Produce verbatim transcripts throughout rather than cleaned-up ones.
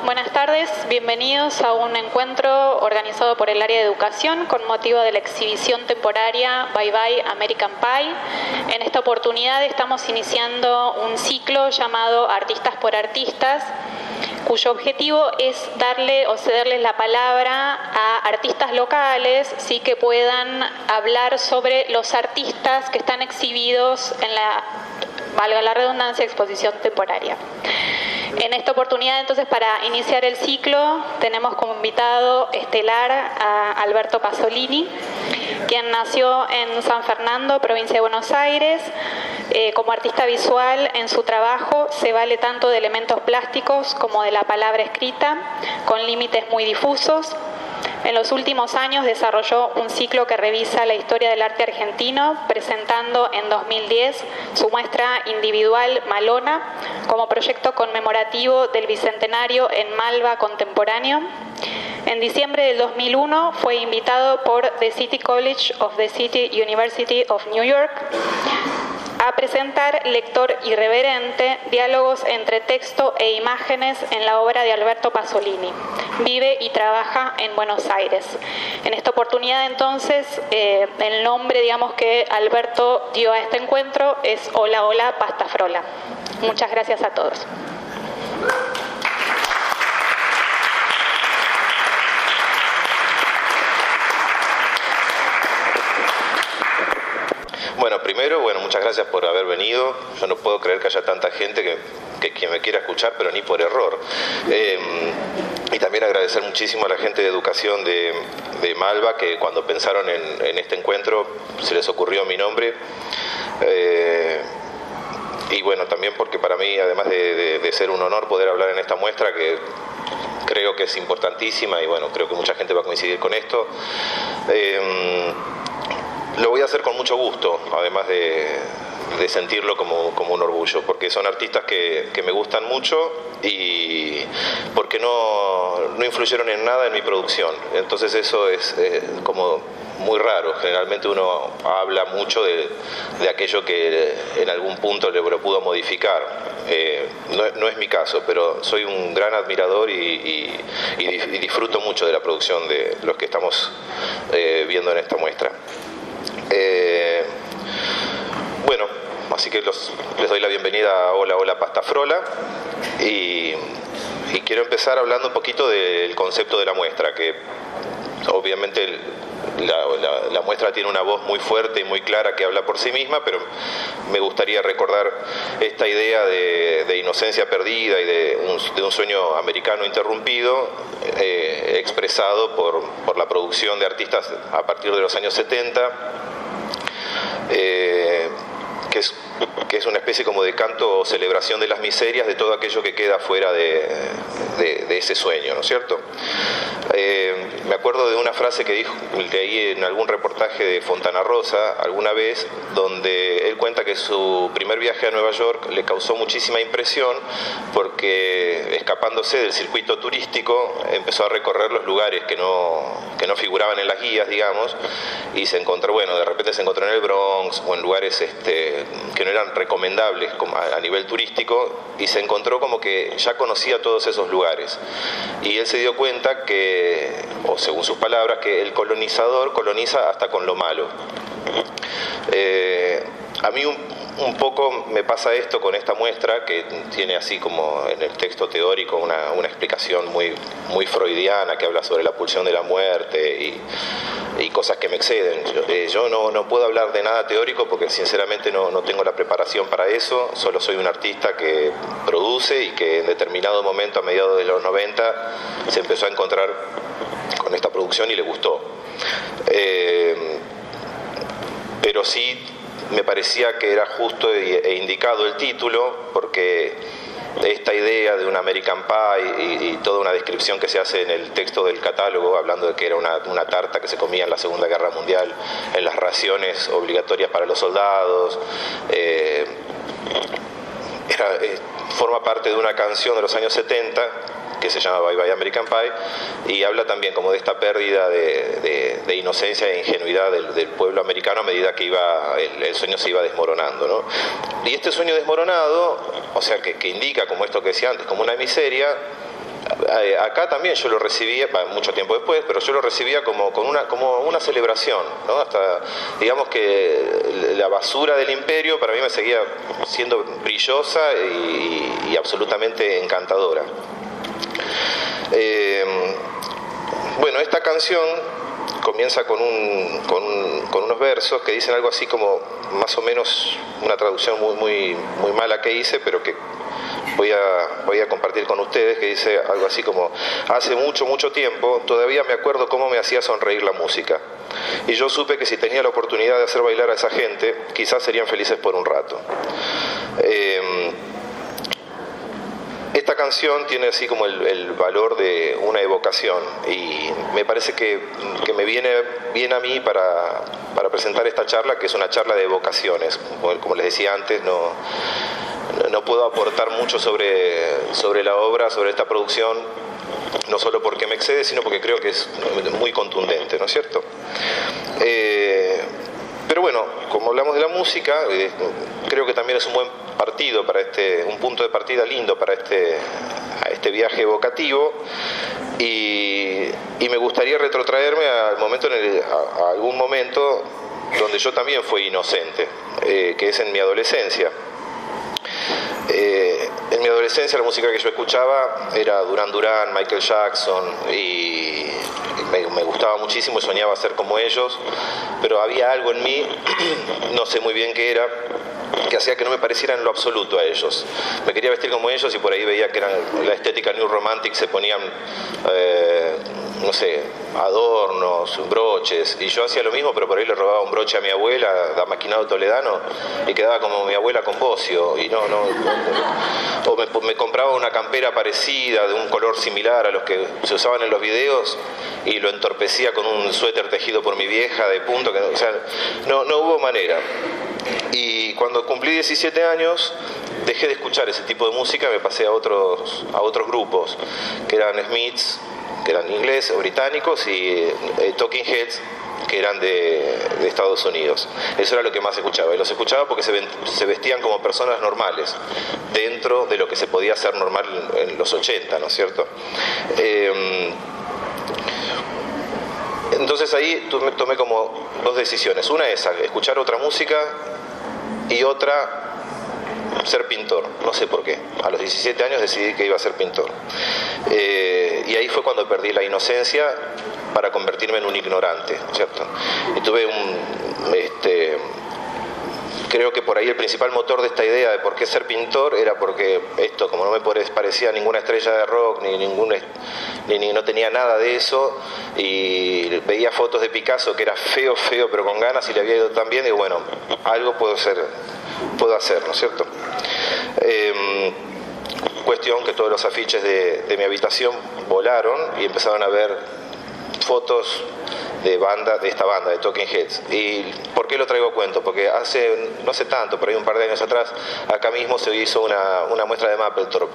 Buenas tardes, bienvenidos a un encuentro organizado por el área de educación con motivo de la exhibición temporaria Bye Bye American Pie. En esta oportunidad estamos iniciando un ciclo llamado Artistas por Artistas, cuyo objetivo es darle o cederles la palabra a artistas locales, sí, que puedan hablar sobre los artistas que están exhibidos en la, valga la redundancia, exposición temporaria. En esta oportunidad, entonces, para iniciar el ciclo, tenemos como invitado estelar a Alberto Pasolini, quien nació en San Fernando, provincia de Buenos Aires. Eh, como artista visual, en su trabajo se vale tanto de elementos plásticos como de la palabra escrita, con límites muy difusos. En los últimos años desarrolló un ciclo que revisa la historia del arte argentino, presentando en dos mil diez su muestra individual Malona como proyecto conmemorativo del Bicentenario en Malva Contemporáneo. En diciembre del dos mil uno fue invitado por The City College of the City University of New York a presentar Lector Irreverente, diálogos entre texto e imágenes en la obra de Alberto Pasolini. Vive y trabaja en Buenos Aires. En esta oportunidad, entonces, eh, el nombre, digamos, que Alberto dio a este encuentro es Hola, Hola, Pasta Frola. Muchas gracias a todos. Bueno, primero, bueno, muchas gracias por haber venido. Yo no puedo creer que haya tanta gente que, que, que me quiera escuchar, pero ni por error. Eh, y también agradecer muchísimo a la gente de educación de, de Malva, que cuando pensaron en, en este encuentro se les ocurrió mi nombre. Eh, y bueno, también porque para mí, además de, de, de ser un honor poder hablar en esta muestra, que creo que es importantísima, y bueno, creo que mucha gente va a coincidir con esto, eh, lo voy a hacer con mucho gusto, además de, de sentirlo como, como un orgullo, porque son artistas que, que me gustan mucho y porque no, no influyeron en nada en mi producción. Entonces eso es eh, como muy raro. Generalmente uno habla mucho de, de aquello que en algún punto le lo pudo modificar. Eh, no, no es mi caso, pero soy un gran admirador y, y, y disfruto mucho de la producción de los que estamos eh, viendo en esta muestra. Eh, bueno, así que los, les doy la bienvenida a Hola, Hola, Pasta Frola, y, y quiero empezar hablando un poquito del concepto de la muestra, que obviamente el, la, la, la muestra tiene una voz muy fuerte y muy clara que habla por sí misma, pero me gustaría recordar esta idea de, de inocencia perdida y de un, de un sueño americano interrumpido, eh, expresado por, por la producción de artistas a partir de los años setenta, Eh, que, es, que es una especie como de canto o celebración de las miserias de todo aquello que queda fuera de, de, de ese sueño, ¿no es cierto? Eh, me acuerdo de una frase que dijo, leí en algún reportaje de Fontana Rosa alguna vez, donde él cuenta que su primer viaje a Nueva York le causó muchísima impresión porque, escapándose del circuito turístico, empezó a recorrer los lugares que no, que no figuraban en las guías, digamos, y se encontró, bueno, de repente se encontró en el Bronx o en lugares este, que no eran recomendables a nivel turístico, y se encontró como que ya conocía todos esos lugares. Y él se dio cuenta que, o según sus palabras, que el colonizador coloniza hasta con lo malo. Eh, a mí un, un poco me pasa esto con esta muestra, que tiene así como en el texto teórico una, una explicación muy, muy freudiana que habla sobre la pulsión de la muerte y, y cosas que me exceden. Yo, eh, yo no, no puedo hablar de nada teórico porque sinceramente no, no tengo la preparación para eso. Solo soy un artista que produce y que en determinado momento, a mediados de los noventa, se empezó a encontrar con esta producción y le gustó. Eh, pero sí me parecía que era justo e indicado el título, porque esta idea de un American Pie y, y toda una descripción que se hace en el texto del catálogo, hablando de que era una, una tarta que se comía en la Segunda Guerra Mundial en las raciones obligatorias para los soldados, eh, era, eh, forma parte de una canción de los años setenta que se llama Bye Bye American Pie, y habla también como de esta pérdida de, de, de inocencia e ingenuidad del, del pueblo americano a medida que iba el, el sueño se iba desmoronando, ¿no? Y este sueño desmoronado, o sea, que, que indica, como esto que decía antes, como una miseria, eh, acá también yo lo recibía, mucho tiempo después, pero yo lo recibía como, con una, como una celebración, ¿no? Hasta, digamos que la basura del imperio para mí me seguía siendo brillosa y, y absolutamente encantadora. Eh, bueno, esta canción comienza con, un, con, un, con unos versos que dicen algo así como, más o menos, una traducción muy, muy, muy mala que hice, pero que voy a, voy a compartir con ustedes, que dice algo así como: hace mucho, mucho tiempo, todavía me acuerdo cómo me hacía sonreír la música. Y yo supe que si tenía la oportunidad de hacer bailar a esa gente, quizás serían felices por un rato. Eh, Esta canción tiene así como el, el valor de una evocación y me parece que, que me viene bien a mí para, para presentar esta charla, que es una charla de evocaciones. Como, como les decía antes, no, no puedo aportar mucho sobre, sobre la obra, sobre esta producción, no solo porque me excede, sino porque creo que es muy contundente, ¿no es cierto? Eh, pero bueno, como hablamos de la música, eh, creo que también es un buen partido para este, un punto de partida lindo para este, este viaje evocativo, y, y me gustaría retrotraerme al momento en el, a, a algún momento donde yo también fui inocente, eh, que es en mi adolescencia. Eh, en mi adolescencia la música que yo escuchaba era Duran Duran, Michael Jackson, y me, me gustaba muchísimo y soñaba ser como ellos, pero había algo en mí, no sé muy bien qué era, que hacía que no me pareciera en lo absoluto a ellos. Me quería vestir como ellos y por ahí veía que eran la estética New Romantic, se ponían eh, no sé, adornos, broches, y yo hacía lo mismo, pero por ahí le robaba un broche a mi abuela, da maquinado toledano, y quedaba como mi abuela con bocio, y no, no, no. O me, me compraba una campera parecida, de un color similar a los que se usaban en los videos, y lo entorpecía con un suéter tejido por mi vieja de punto, que, o sea, no, no hubo manera. Y cuando cumplí diecisiete años, dejé de escuchar ese tipo de música, me pasé a otros, a otros grupos, que eran Smiths, que eran ingleses o británicos, y eh, Talking Heads, que eran de, de Estados Unidos. Eso era lo que más escuchaba, y los escuchaba porque se, ven, se vestían como personas normales, dentro de lo que se podía hacer normal en, en los ochenta, ¿no es cierto? Eh, entonces ahí tomé, tomé como dos decisiones. Una es escuchar otra música, y otra ser pintor. No sé por qué. A los diecisiete años decidí que iba a ser pintor. Eh, y ahí fue cuando perdí la inocencia para convertirme en un ignorante, ¿cierto? Y tuve un... Este, creo que por ahí el principal motor de esta idea de por qué ser pintor era porque esto, como no me parecía ninguna estrella de rock, ni ningún, ni, ni no tenía nada de eso, y veía fotos de Picasso que era feo, feo, pero con ganas, y le había ido tan bien, y bueno, algo puedo hacer, puedo hacer, ¿no es cierto? Eh, cuestión que todos los afiches de, de mi habitación volaron y empezaron a ver fotos de banda, de esta banda, de Talking Heads. ¿Y por qué lo traigo a cuento? Porque hace, no hace tanto, por ahí un par de años atrás, acá mismo se hizo una, una muestra de Mapplethorpe,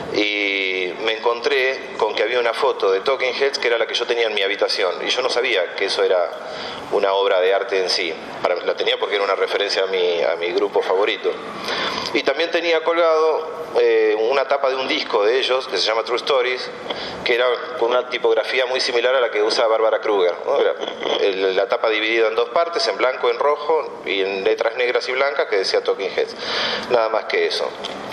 y me encontré con que había una foto de Talking Heads que era la que yo tenía en mi habitación, y yo no sabía que eso era una obra de arte en sí. Para, la tenía porque era una referencia a mi, a mi grupo favorito. Y también tenía colgado eh, una tapa de un disco de ellos que se llama True Stories, que era con una tipografía muy similar a la que usa Barbara Kruger, ¿no? El, la tapa dividida en dos partes, en blanco, en rojo, y en letras negras y blancas, que decía Talking Heads. Nada más que eso.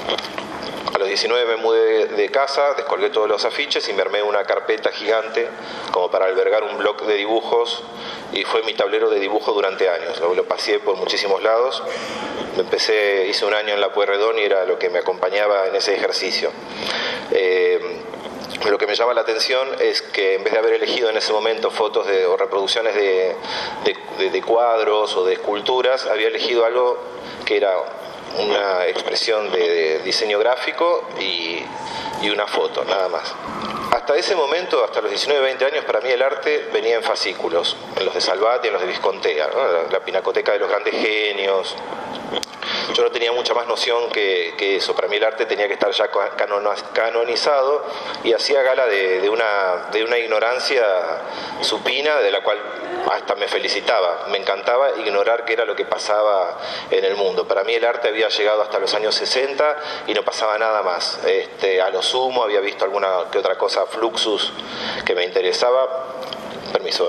A los diecinueve me mudé de casa, descolgué todos los afiches y me armé una carpeta gigante como para albergar un blog de dibujos, y fue mi tablero de dibujo durante años. Lo, lo pasé por muchísimos lados. Empecé, hice un año en la Pueyrredón y era lo que me acompañaba en ese ejercicio. Eh, Lo que me llama la atención es que en vez de haber elegido en ese momento fotos de, o reproducciones de, de, de, de cuadros o de esculturas, había elegido algo que era una expresión de, de diseño gráfico y, y una foto, nada más. Hasta ese momento, hasta los diecinueve, veinte años, para mí el arte venía en fascículos, en los de Salvat y en los de Viscontea, ¿no? la, la pinacoteca de los grandes genios. Yo no tenía mucha más noción que, que eso. Para mí el arte tenía que estar ya canonizado, y hacía gala de, de, una, de una ignorancia supina, de la cual hasta me felicitaba, me encantaba ignorar qué era lo que pasaba en el mundo. Para mí el arte había llegado hasta los años sesenta y no pasaba nada más. Este, a lo sumo había visto alguna que otra cosa, Fluxus, que me interesaba. Permiso.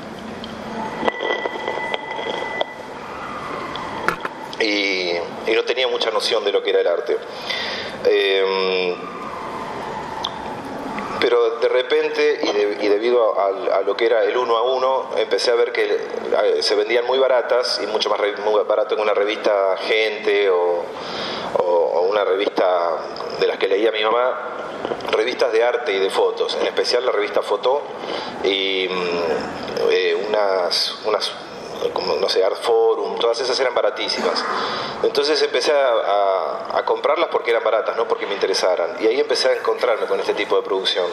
Y, y no tenía mucha noción de lo que era el arte. Eh, pero de repente, y, de, y debido a, a lo que era el uno a uno, empecé a ver que se vendían muy baratas, y mucho más muy barato que una revista Gente o, o, o una revista de las que leía mi mamá, revistas de arte y de fotos, en especial la revista Foto y eh, unas... unas como no sé, Art Forum, todas esas eran baratísimas. Entonces empecé a, a, a comprarlas porque eran baratas, no porque me interesaran. Y ahí empecé a encontrarme con este tipo de producción.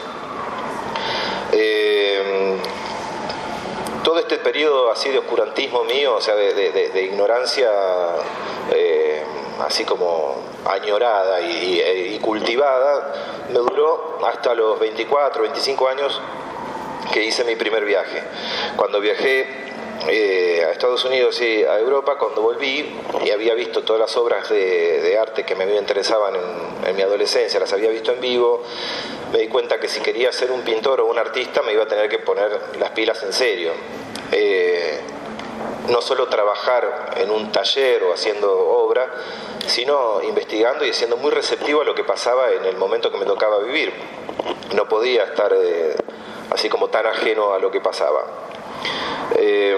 Eh, todo este periodo así de oscurantismo mío, o sea, de, de, de, de ignorancia eh, así como añorada y, y, y cultivada, me duró hasta los veinticuatro, veinticinco años que hice mi primer viaje. Cuando viajé Eh, a Estados Unidos y a Europa, cuando volví y había visto todas las obras de, de arte que me interesaban en, en mi adolescencia, las había visto en vivo, me di cuenta que si quería ser un pintor o un artista me iba a tener que poner las pilas en serio. Eh, no solo trabajar en un taller o haciendo obra, sino investigando y siendo muy receptivo a lo que pasaba en el momento que me tocaba vivir. No podía estar eh, así como tan ajeno a lo que pasaba. Eh,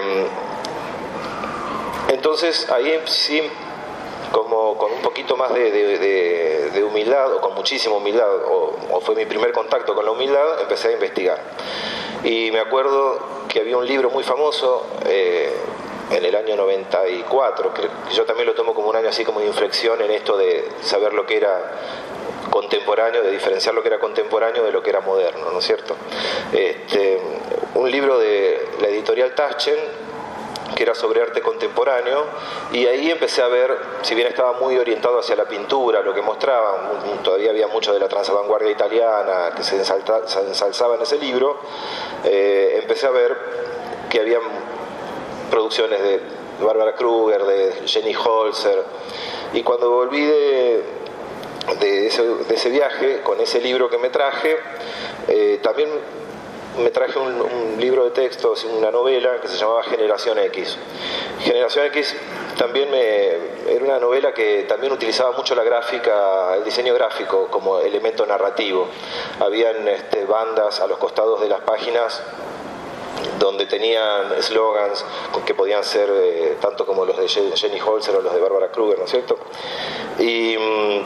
entonces ahí sí, como con un poquito más de, de, de, de humildad, o con muchísima humildad, o, o fue mi primer contacto con la humildad, empecé a investigar. Y me acuerdo que había un libro muy famoso eh, en el año noventa y cuatro, que yo también lo tomo como un año así como de inflexión en esto de saber lo que era contemporáneo, de diferenciar lo que era contemporáneo de lo que era moderno, ¿no es cierto? Este, un libro de la editorial Taschen, que era sobre arte contemporáneo, y ahí empecé a ver, si bien estaba muy orientado hacia la pintura, lo que mostraba, todavía había mucho de la transvanguardia italiana que se, ensalta, se ensalzaba en ese libro, eh, empecé a ver que había producciones de Barbara Kruger, de Jenny Holzer, y cuando volví de De ese, de ese viaje, con ese libro que me traje, eh, también me traje un, un libro de textos, una novela que se llamaba Generación X. Generación X también me, era una novela que también utilizaba mucho la gráfica, el diseño gráfico como elemento narrativo. Habían este, bandas a los costados de las páginas donde tenían slogans que podían ser eh, tanto como los de Jenny Holzer o los de Barbara Kruger, ¿no es cierto? Y...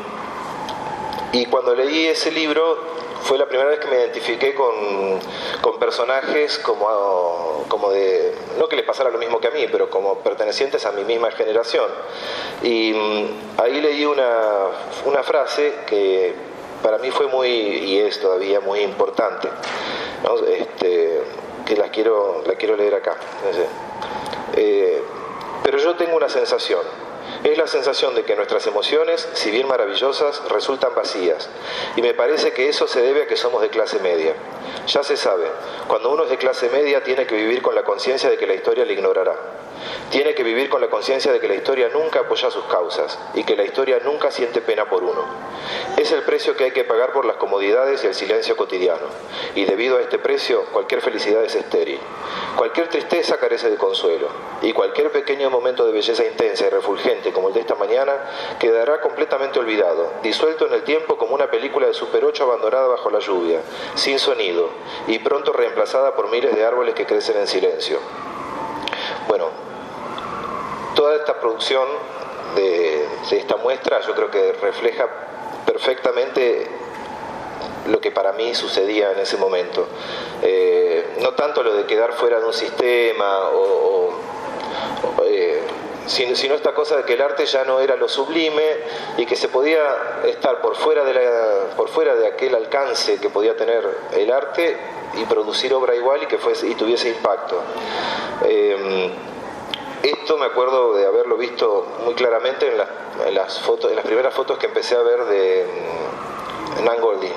Y cuando leí ese libro fue la primera vez que me identifiqué con, con personajes como, como de, no que les pasara lo mismo que a mí, pero como pertenecientes a mi misma generación. Y ahí leí una, una frase que para mí fue muy, y es todavía muy importante, ¿no? Este, que la quiero, la quiero leer acá. Eh, pero yo tengo una sensación. Es la sensación de que nuestras emociones, si bien maravillosas, resultan vacías. Y me parece que eso se debe a que somos de clase media. Ya se sabe, cuando uno es de clase media tiene que vivir con la conciencia de que la historia le ignorará. Tiene que vivir con la conciencia de que la historia nunca apoya sus causas y que la historia nunca siente pena por uno. Es el precio que hay que pagar por las comodidades y el silencio cotidiano. Y debido a este precio, cualquier felicidad es estéril. Cualquier tristeza carece de consuelo. Y cualquier pequeño momento de belleza intensa y refulgente como el de esta mañana quedará completamente olvidado, disuelto en el tiempo como una película de Super ocho abandonada bajo la lluvia, sin sonido, y pronto reemplazada por miles de árboles que crecen en silencio. Bueno, toda esta producción de, de esta muestra yo creo que refleja perfectamente lo que para mí sucedía en ese momento. Eh, no tanto lo de quedar fuera de un sistema o, o, o eh, sino, sino esta cosa de que el arte ya no era lo sublime y que se podía estar por fuera de la, por fuera de aquel alcance que podía tener el arte y producir obra igual y que fuese, y tuviese impacto. Eh, esto me acuerdo de haberlo visto muy claramente en, la, en las fotos, en las primeras fotos que empecé a ver de Nan Goldin,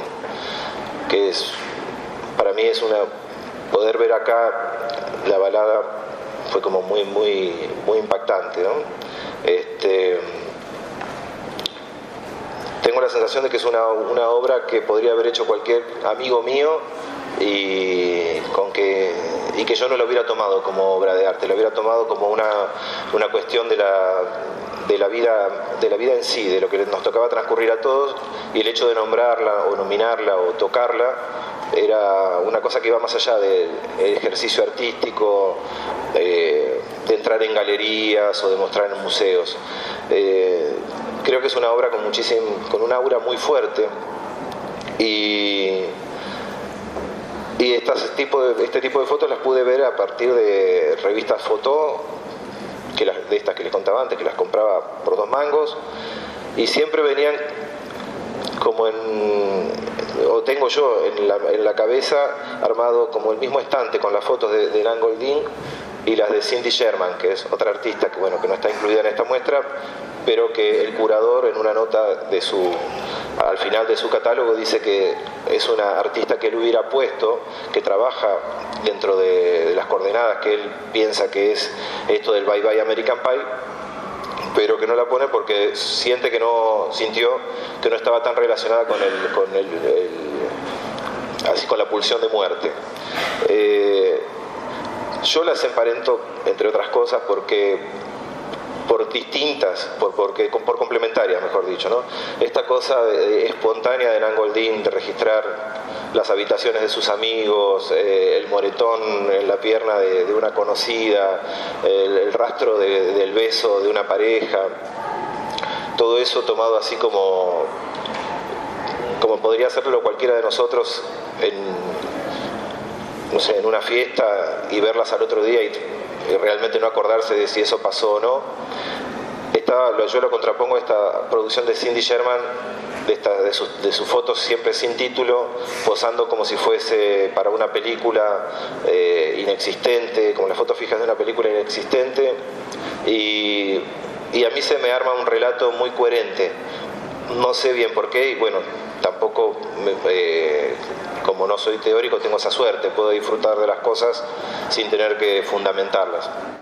que es, para mí es una, poder ver acá la balada fue como muy, muy, muy impactante, ¿no? Este, tengo la sensación de que es una, una obra que podría haber hecho cualquier amigo mío y, con que, y que yo no lo hubiera tomado como obra de arte, lo hubiera tomado como una, una cuestión de la, de, la vida, de la vida en sí, de lo que nos tocaba transcurrir a todos, y el hecho de nombrarla o nominarla o tocarla era una cosa que iba más allá del ejercicio artístico, eh, de entrar en galerías o de mostrar en museos. Eh, creo que es una obra con muchísimo, con un aura muy fuerte, y, y estas tipo de, este tipo de fotos las pude ver a partir de revistas foto, que las, de estas que les contaba antes, que las compraba por dos mangos, y siempre venían como en, o tengo yo en la, en la cabeza armado como el mismo estante con las fotos de, de Nan Goldin y las de Cindy Sherman, que es otra artista que, bueno, que no está incluida en esta muestra, pero que el curador en una nota de su, al final de su catálogo dice que es una artista que él hubiera puesto, que trabaja dentro de, de las coordenadas que él piensa que es esto del Bye Bye American Pie, pero que no la pone porque siente que no, sintió que no estaba tan relacionada con el, con el, el así con la pulsión de muerte. Eh, yo las emparento, entre otras cosas, porque por distintas, por, porque, por complementarias, mejor dicho, ¿no? Esta cosa de, de, espontánea de Nan Goldin, de registrar las habitaciones de sus amigos, eh, el moretón en la pierna de, de una conocida, el, el rastro de, del beso de una pareja, todo eso tomado así como, como podría hacerlo cualquiera de nosotros en, no sé, en una fiesta y verlas al otro día y, y realmente no acordarse de si eso pasó o no. Esta, yo lo contrapongo a esta producción de Cindy Sherman, de, esta, de, sus, de sus fotos siempre sin título, posando como si fuese para una película eh, inexistente, como las fotos fijas de una película inexistente, y, y a mí se me arma un relato muy coherente. No sé bien por qué, y bueno, tampoco, me, eh, como no soy teórico, tengo esa suerte, puedo disfrutar de las cosas sin tener que fundamentarlas.